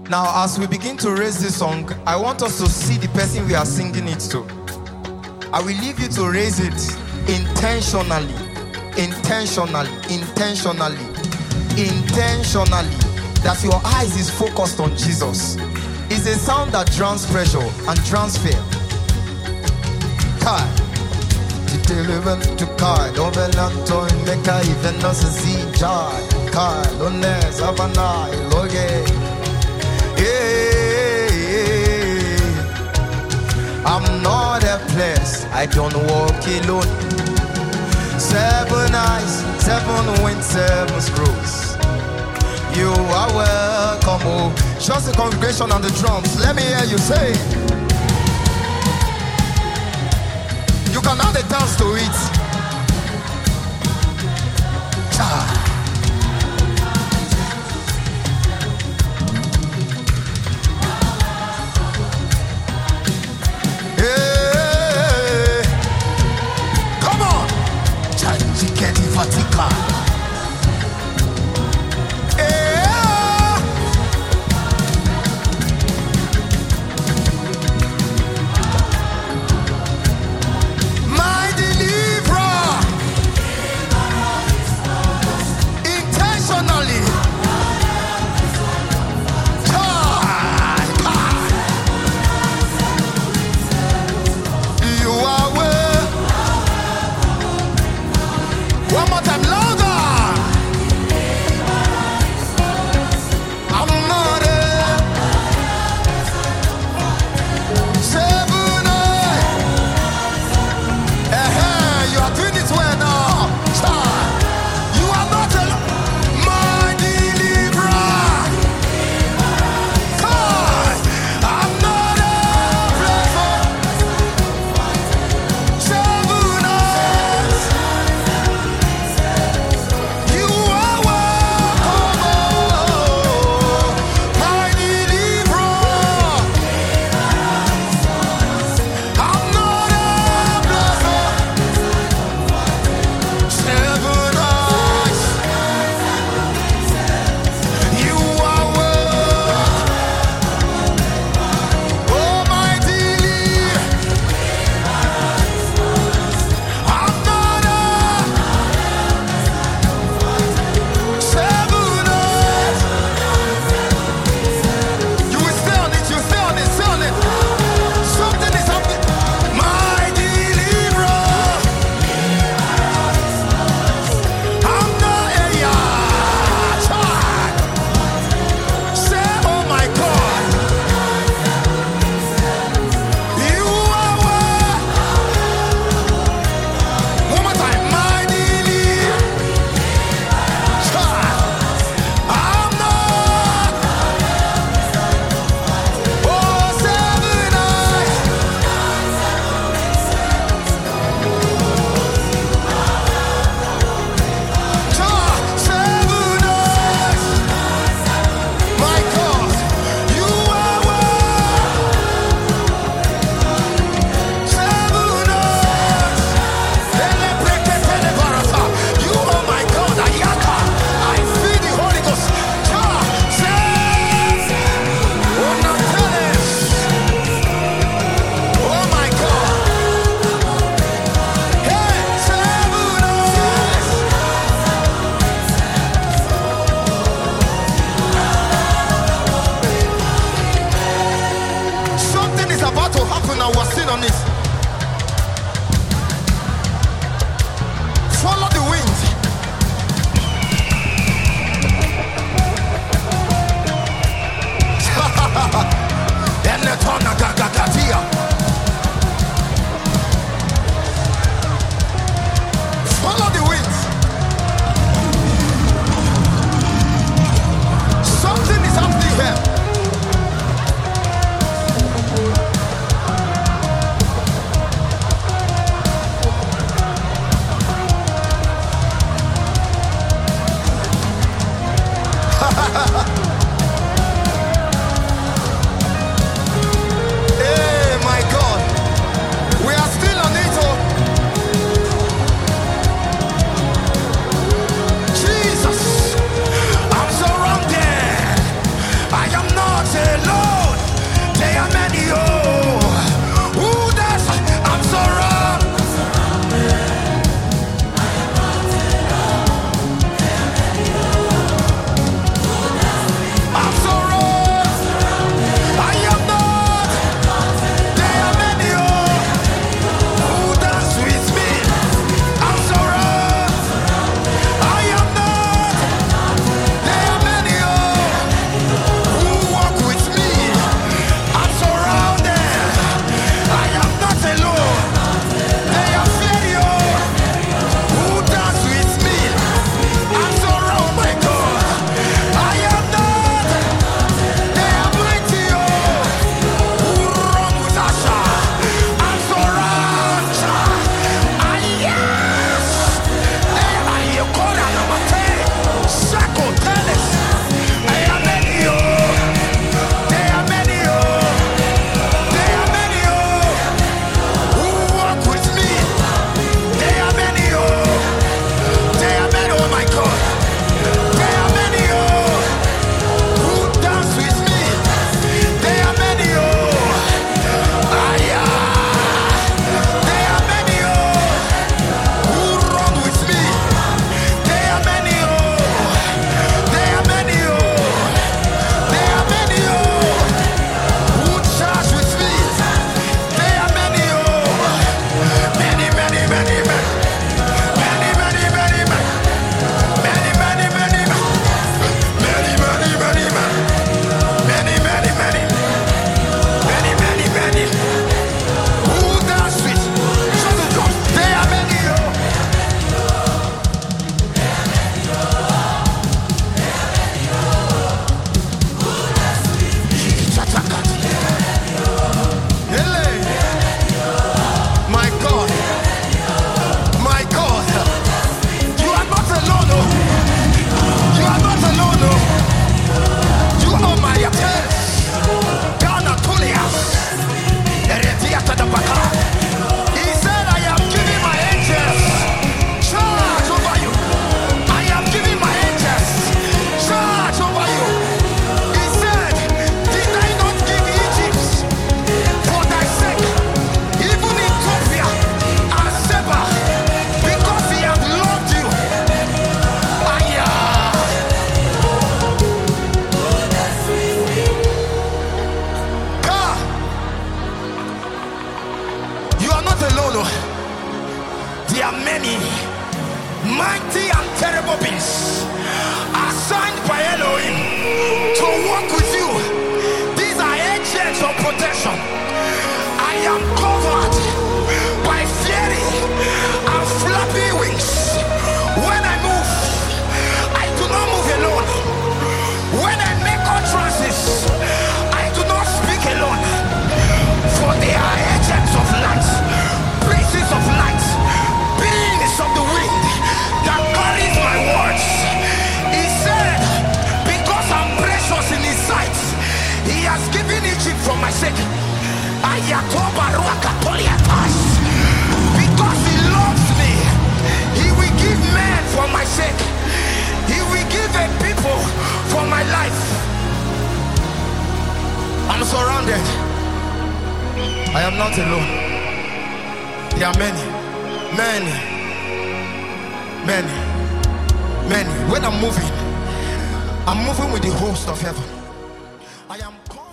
Now, as we begin to raise this song, I want us to see the person we are singing it to. I will leave you to raise it intentionally, that your eyes is focused on Jesus. It's a sound that drowns pressure and drowns fear. Kai. To Kai, Lovelanto, Mecca, even not see Jai, Kai, Lones, Havana, Loge. I'm not a place, I don't walk alone. 7 eyes, 7 winds, 7 screws. You are welcome. Oh, just the congregation on the drums. Let me hear you say. You can add a dance to it. Hey, come on. Chiketi Fatika. walk with you. These are agents of protection. I am covered by fairy and flappy wings. When I move, I do not move alone. When I make utterances, I do not speak alone. For they are agents of light, princes of light, beings of the wind that carries my words. He said, because I'm precious in his sight, he has given Egypt for my sake. Because he loves me, he will give men for my sake. He will give a people for my life. I'm surrounded. I am not alone. There are many. When I'm moving with the host of heaven. I am